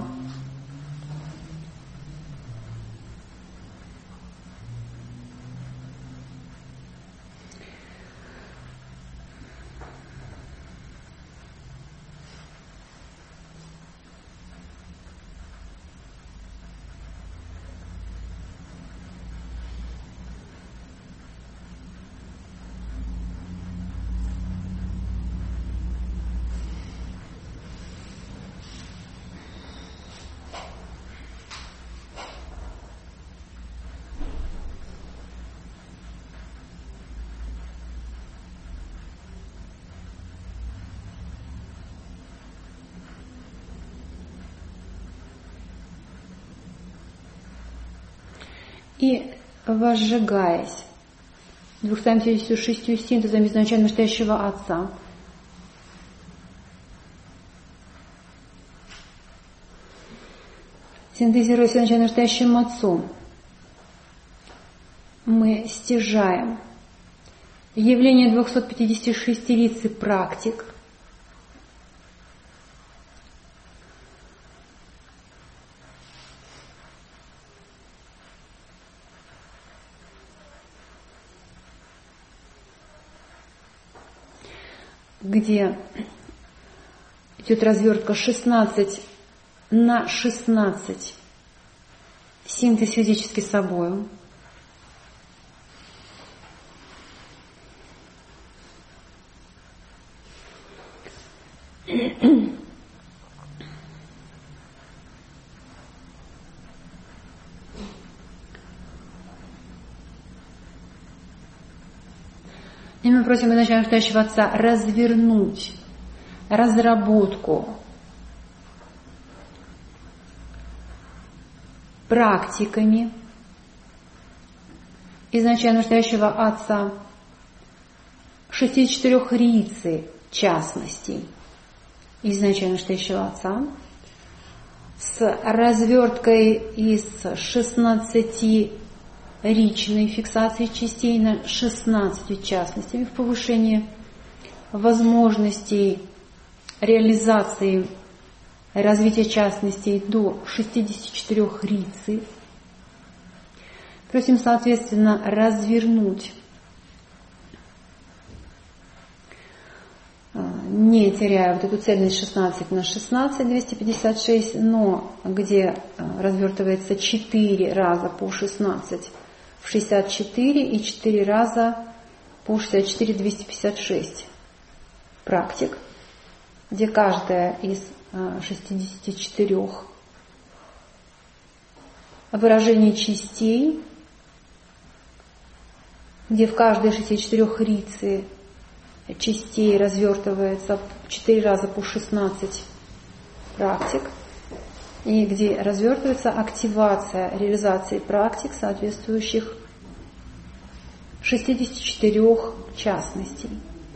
И возжигаясь двумястами семьдесят шестью синтезами изначально настоящего Отца, синтезируясь изначально настоящим Отцом, мы стяжаем явление двухсот пятидесяти шести лиц и практик, где идет развертка шестнадцать на шестнадцать, синтез физически собою. И мы просим изначально настоящего Отца развернуть разработку практиками изначально настоящего Отца шестидесяти четырёх рицей частностей изначально настоящего Отца с разверткой из шестнадцати ричной фиксации частей на шестнадцати частностями в повышении возможностей реализации развития частностей до шестидесяти четырёх рицей. Просим, соответственно, развернуть, не теряя вот эту цельность шестнадцать на шестнадцать, двести пятьдесят шесть, но где развертывается четыре раза по шестнадцать в шестьдесят четыре и четыре раза по шестьдесят четыре, двести пятьдесят шесть практик, где каждая из шестидесяти четырёх выражений частей, где в каждой шестидесяти четырёх рице частей развертывается четыре раза по шестнадцать практик, и где развертывается активация реализации практик, соответствующих шестидесяти четырёх частностей.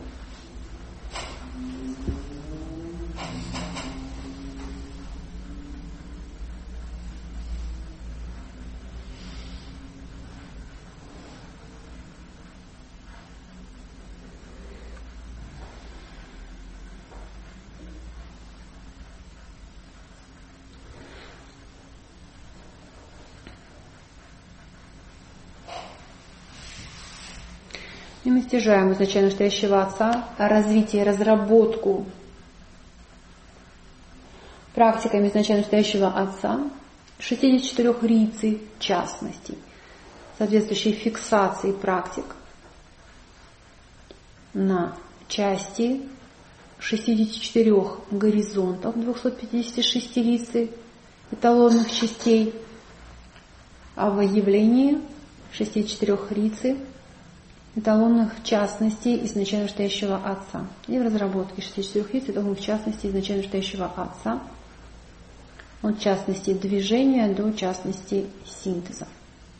И мы стяжаем изначально настоящего Отца развитие, разработку практиками изначально настоящего Отца шестидесяти четырёх рицей частностей, соответствующей фиксации практик на части шестидесяти четырёх горизонтов двухсот пятидесяти шести рицей эталонных частей, а в явлении шестидесяти четырёх рицей эталонных частностей изначально настоящего Отца. И в разработке шестидесяти четырёх рицей эталонных частностей изначально настоящего Отца от частности движения до частности синтеза.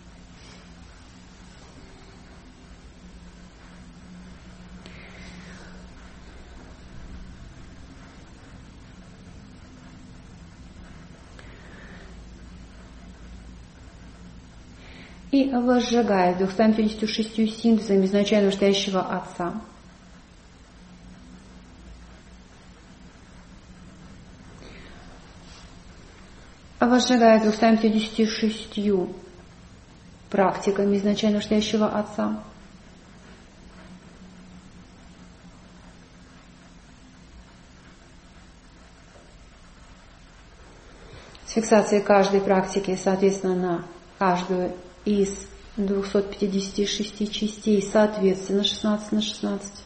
И возжигает двумястами пятьюдесятью шестью синтезами изначально настоящего Отца возжигает двумястами пятьюдесятью шестью практиками изначально настоящего Отца с фиксацией каждой практики, соответственно, на каждую из двухсот пятидесяти шести частей, соответственно, шестнадцать на шестнадцать.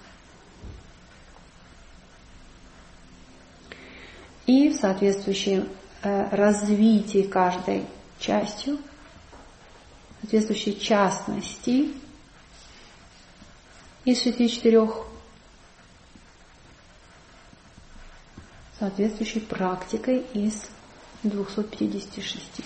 И в соответствующем э, развитии каждой частью, соответствующей частности из шестидесяти четырёх, соответствующей практикой из двухсот пятидесяти шести.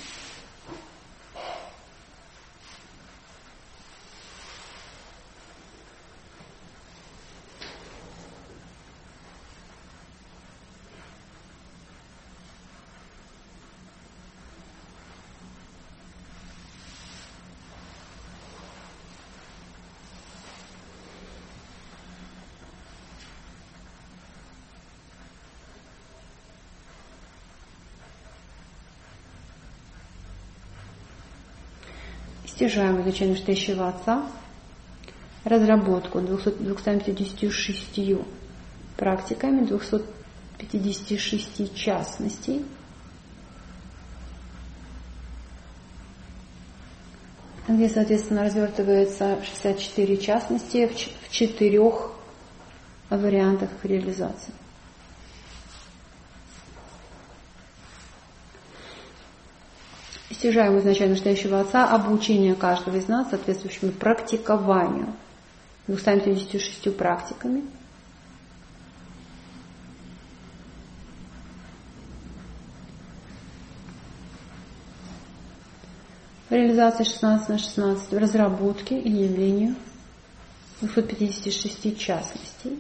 стяжаем изначально настоящего Отца, разработку двумястами пятьюдесятью шестью практиками, двумястами пятьюдесятью шестью частностей, где, соответственно, развертывается шестьдесят четыре частности в четырех вариантах реализации. Стяжаем изначально настоящего Отца обучение каждого из нас соответствующему практикованию двумястами пятьюдесятью шестью практиками. Реализация шестнадцать на шестнадцать в разработке и явлению двухсот пятидесяти шести частностей.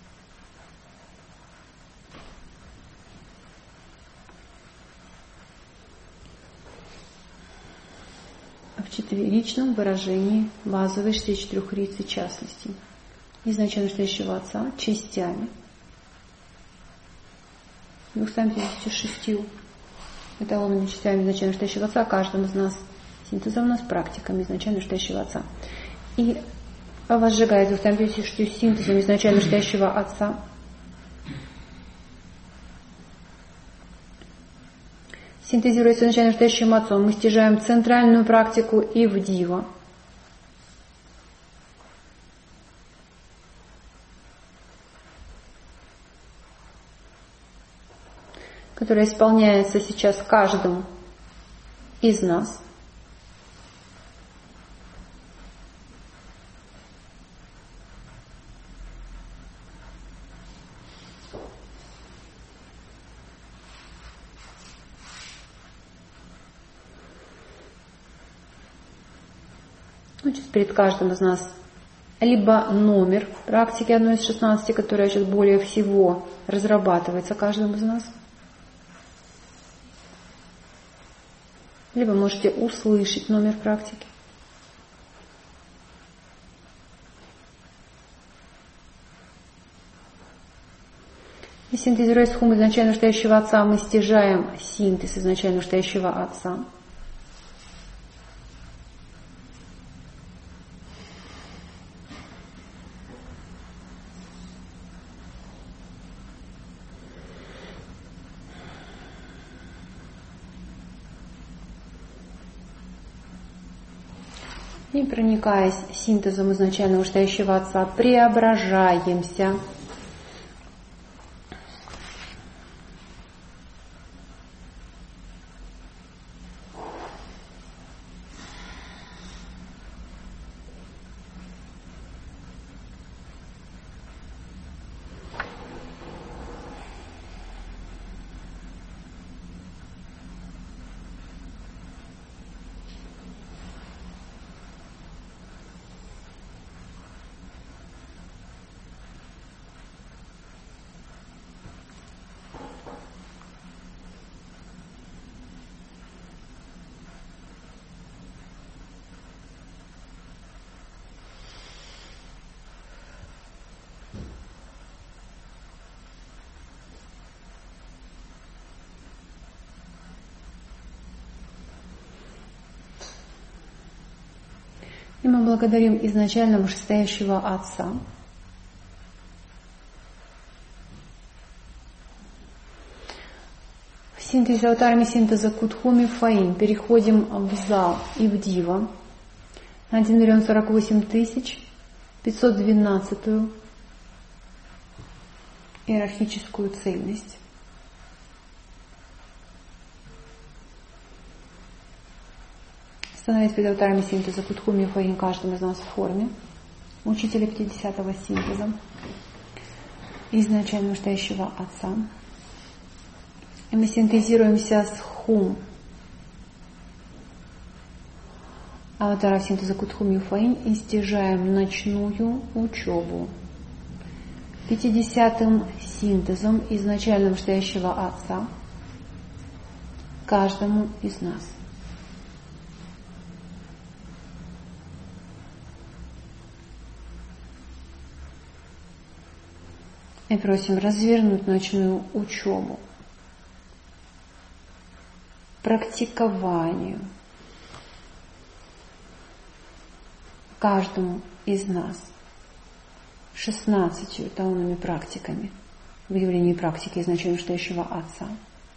В четверичном выражении базовой шестидесяти четырёх риц и частностей изначально настоящего Отца частями двумястами пятьюдесятью шестью эталонными частями изначально настоящего Отца, каждым из нас синтезом у нас практиками изначально настоящего Отца. И возжигает двумястами пятьюдесятью шестью синтезом изначально настоящего Отца. Синтезируется изначально настоящим Отцом. Мы стяжаем центральную практику Ивдива. Которая исполняется сейчас каждым из нас. Значит, перед каждым из нас либо номер практики одной из шестнадцати, которая сейчас более всего разрабатывается каждым из нас, либо можете услышать номер практики. И синтезируя схему изначально настоящего Отца, мы стяжаем синтез изначально настоящего Отца. И проникаясь синтезом изначально настоящего Отца, преображаемся. И мы благодарим изначально вышестоящего Отца. В синтезе аватарами синтеза Кутхуми Фаин переходим в зал Ивдива на один миллион сорок восемь тысяч пятьсот двенадцатую иерархическую цельность. Становясь перед аватарами синтеза Кутхуми Фаин каждым из нас в форме учителя пятидесятого синтеза изначально настоящего Отца. И мы синтезируемся с Хум аватара синтеза Кутхуми Фаин и стяжаем ночную учебу пятидесятым синтезом изначально настоящего Отца каждому из нас. И просим развернуть ночную учебу, практикованию, каждому из нас шестнадцатью эталонными практиками в явлении практики изначально настоящего Отца.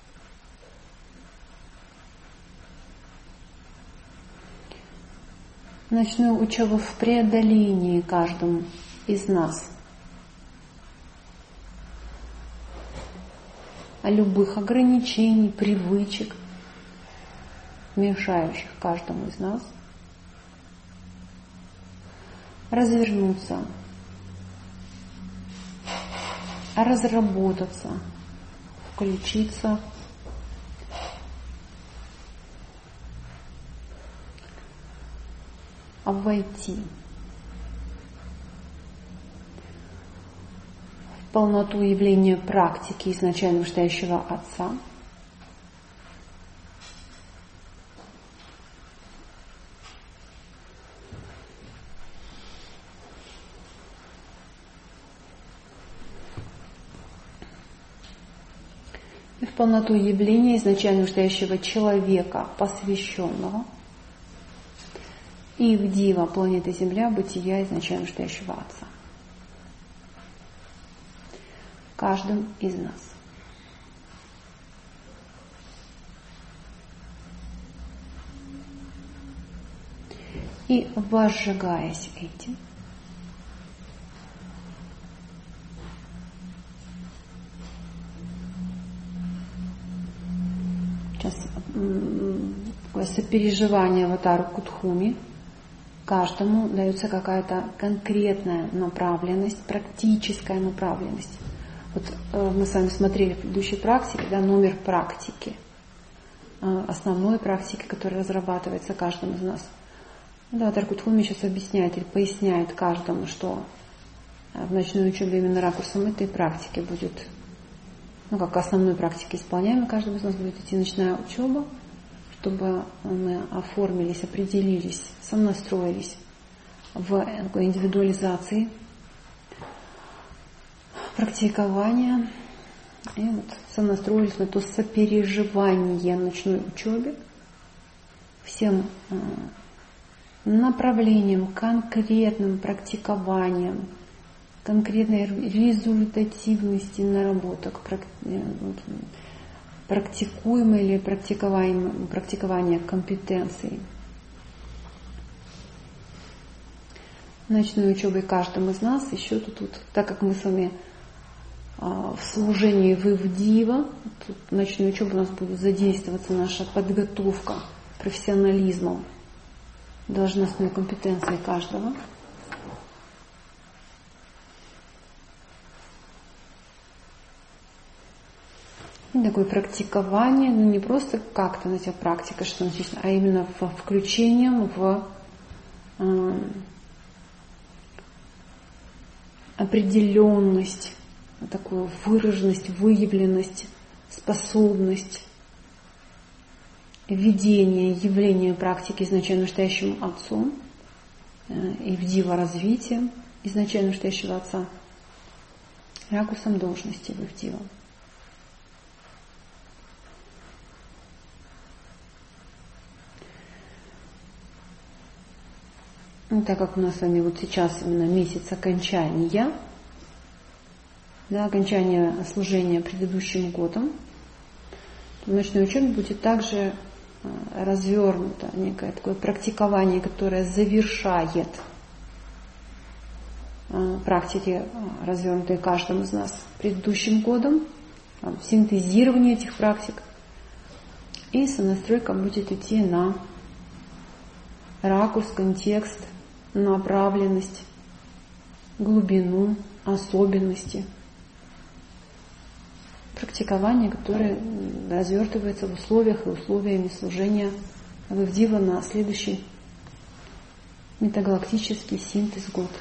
Ночную учебу в преодолении каждому из нас любых ограничений, привычек, мешающих каждому из нас развернуться, разработаться, включиться войти в полноту явления практики изначально настоящего Отца, и в полноту явления изначально настоящего человека, посвященного, и в дива планеты Земля бытия изначально настоящего Отца. Каждым из нас. И возжигаясь этим, сейчас такое сопереживание аватару Кутхуми. Каждому дается какая-то конкретная направленность, практическая направленность. Вот э, мы с вами смотрели в предыдущей практике, да, номер практики, э, основной практики, которая разрабатывается каждым из нас. Да, аватар Кутхуми сейчас объясняет или поясняет каждому, что в ночной учебе именно ракурсом этой практики будет, ну как основной практики исполняемой, каждому из нас будет идти ночная учеба, чтобы мы оформились, определились, сонастроились в такой индивидуализации практикования и вот сонастроились на то сопереживание ночной учебе всем направлением, конкретным практикованием, конкретной результативности наработок, практикуемой или практикуемой, практикования компетенций. Ночной учебой каждому из нас еще тут, тут так как мы с вами а, в служении вы в дива, тут в ночной учебе у нас будет задействоваться наша подготовка к профессионализму, должностной компетенции каждого. И такое практикование, ну не просто как-то на тебя практика, что начисто, а именно в включением в э, определенность, такую выраженность, выявленность, способность ведения, явления практики изначально настоящим Отцом э, и в дива развитием изначально настоящего Отца, ракурсом должности в дива. Ну, так как у нас с вами вот сейчас именно месяц окончания, да, окончания служения предыдущим годом, то в ночной учебе будет также развернуто некое такое практикование, которое завершает практики, развернутые каждым из нас предыдущим годом, синтезирование этих практик, и сонастройка будет идти на ракурс, контекст, направленность, глубину, особенности практикования, которое развертывается в условиях и условиями служения Вавдива на следующий метагалактический синтез год.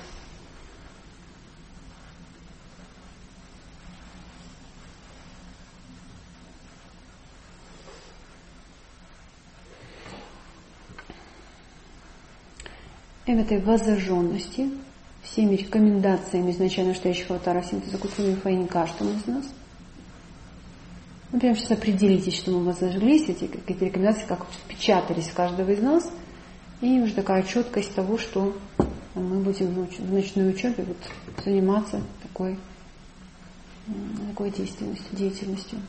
И в этой воззаженности, всеми рекомендациями изначально настоящего аватара синтеза Кутхуми Файни каждому из нас, вы прямо сейчас определитесь, что мы воззажглись, эти какие-то рекомендации как впечатались в каждого из нас, и уже такая четкость того, что мы будем в ночной учебе вот заниматься такой, такой деятельностью, деятельностью.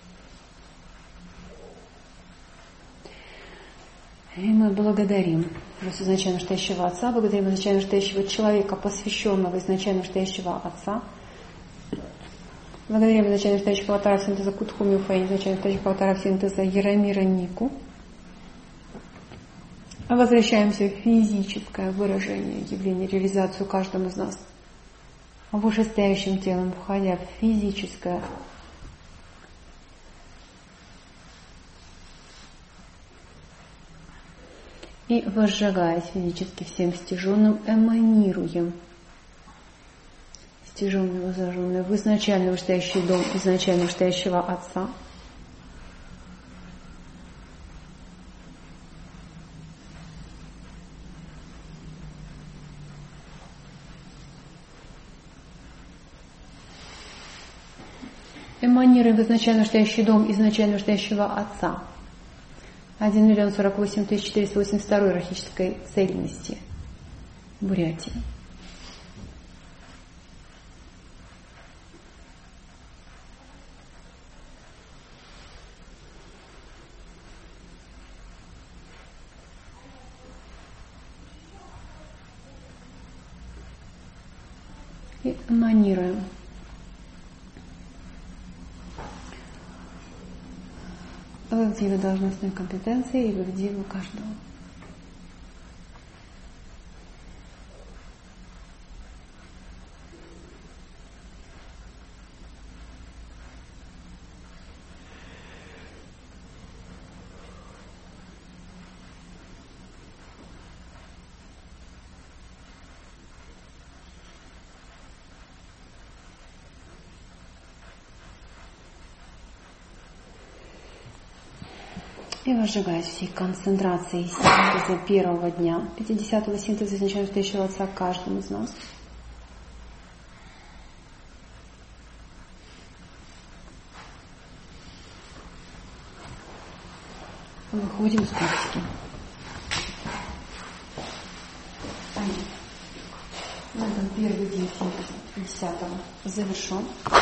И мы благодарим изначально настоящего Отца, благодарим изначально настоящего человека, посвященного изначально настоящего Отца. Благодарим изначально настоящего Аватара Синтеза Кутхуми Фэй, изначально настоящего Аватара Синтеза Яромира Нику. Возвращаемся в физическое выражение явления, реализацию каждому из нас вышестоящим телом, входя в физическое и возжигаясь физически всем стяженным, эманируем стяженное, возраженное в изначально вышестоящий дом изначально вышестоящего Отца. Эманируем в изначально вышестоящий дом изначально вышестоящего Отца. один миллион сорок восемь тысяч четыреста восемьдесят два иерархической цельности Бурятии. И эманируем в дивы должностной компетенции и в диву каждого. И возжигаясь всей концентрацией синтеза первого дня, пятидесятого синтеза изначально настоящего Отца каждому из нас. Выходим из практики. На этом первый день синтеза пятидесятого завершен.